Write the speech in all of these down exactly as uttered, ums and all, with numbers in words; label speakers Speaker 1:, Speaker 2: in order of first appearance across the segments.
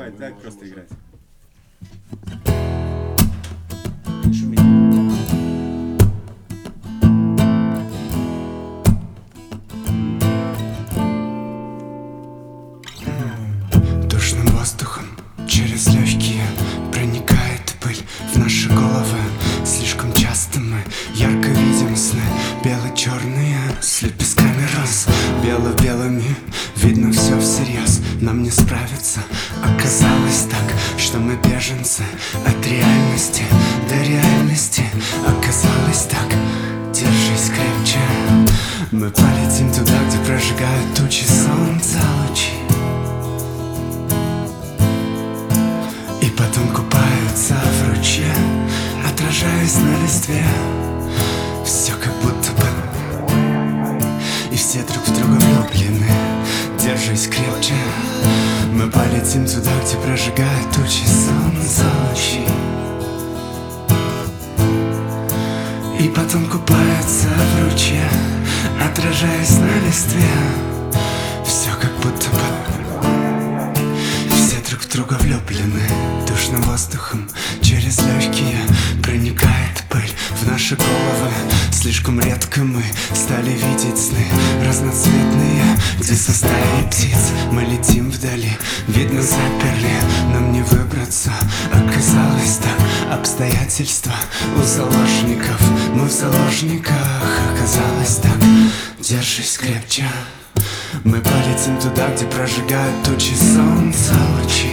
Speaker 1: Давай, давай просто играть.
Speaker 2: Не шуми.
Speaker 3: Душным воздухом через легкие проникает пыль в наши головы. Слишком часто мы ярко видим сны бело-черные с лепестками роз. Бело-белыми видно все всерьез. Нам не справиться. Оказалось так, что мы беженцы от реальности до реальности. Оказалось так, держись крепче. Мы полетим туда, где прожигают тучи солнца лучи. И потом купаются в ручье, отражаясь на листве. Все как будто бы. И все друг в друга влюблены. Держись крепче. Мы полетим туда, где прожигают тучи солнца лучи. И потом купаются в ручье, отражаясь на листве. Все как будто бы. Все друг в друга влюблены. Душным воздухом через легкие проникает пыль в наши головы. Слишком редко мы стали видеть сны разноцветные, где со стаей птиц мы летим вдали. Видно, заперли, нам не выбраться. Оказалось так, обстоятельства у заложников. Мы в заложниках. Оказалось так, держись крепче. Мы полетим туда, где прожигают тучи солнца лучи.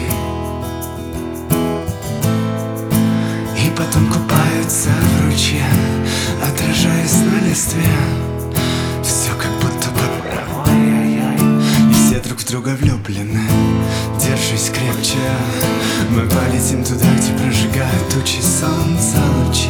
Speaker 3: И потом купаются в ручье, отражаясь на листве. Все как будто бы. И все друг в друга влюблены. Держись крепче. Мы полетим туда, где прожигают тучи солнца лучи.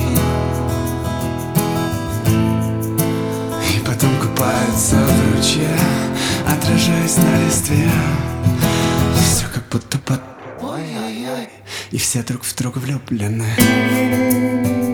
Speaker 3: И потом купаются в ручье, отражаясь на листве. Все как будто под. И все друг в друга влюблены.